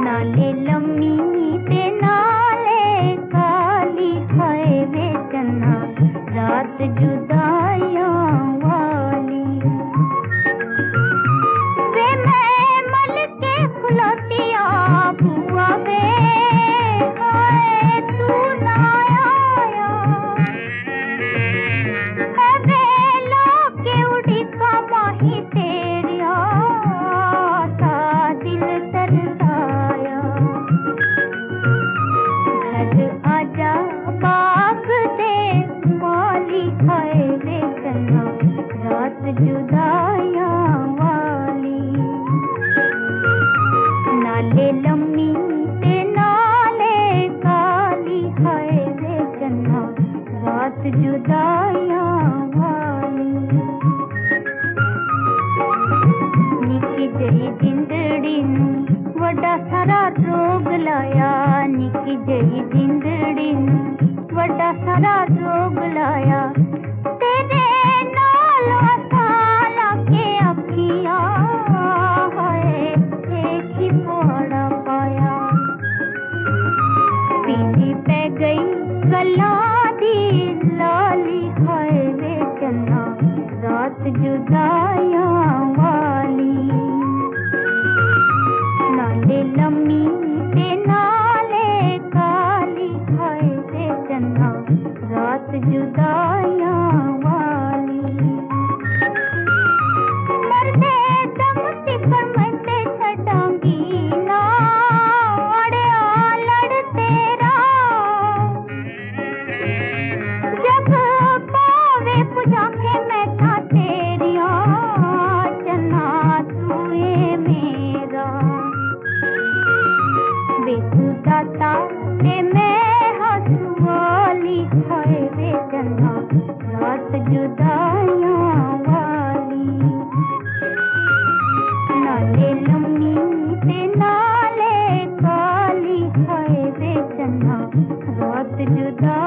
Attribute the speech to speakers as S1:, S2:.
S1: नाले लम्मी ते नाले काली हाय वे चन्ना रात जुदाइयां वाली। वे मैं मल के खुलतिया बुआ वे हाय तू ना आया। है वे लोके उड़ी का माही तेरिया सा दिल तरसाया। घर आजा बाग दे माली हाय वे चन्ना रात जुदाइयां वाली। नाले लम्मी ते नाले काली हाय वे चन्ना रात जुदाइयां वाली। निकी जई जिंदड़ी नूं वड्डा सारा रोग लाया। निकी जई जिंदड़ी नूं वड्डा सारा रोग लाया। तेरे नाल साला के अखियां हाय एक ही पोड़ा पाया। पीली पै गई गल्लां दी लाली हाय वे चन्ना रात जुदाइयां वाली। नाले लम्मी ते नाले काली हाय वे चन्ना रात जुदाइयां वाली। मरदे दम तिकर मैं ते छड़ांगी ना अड़िया लड़ तेरा। जग पावे पुजा के मैं था तेरिया चन्ना तू ए मेरा। बेतू दाता ते मैं हंसवाली हाय वे चन्ना रात जुदाइयां वाली। नाले लम्मी ते नाले काली हाय वे चन्ना रात जुदा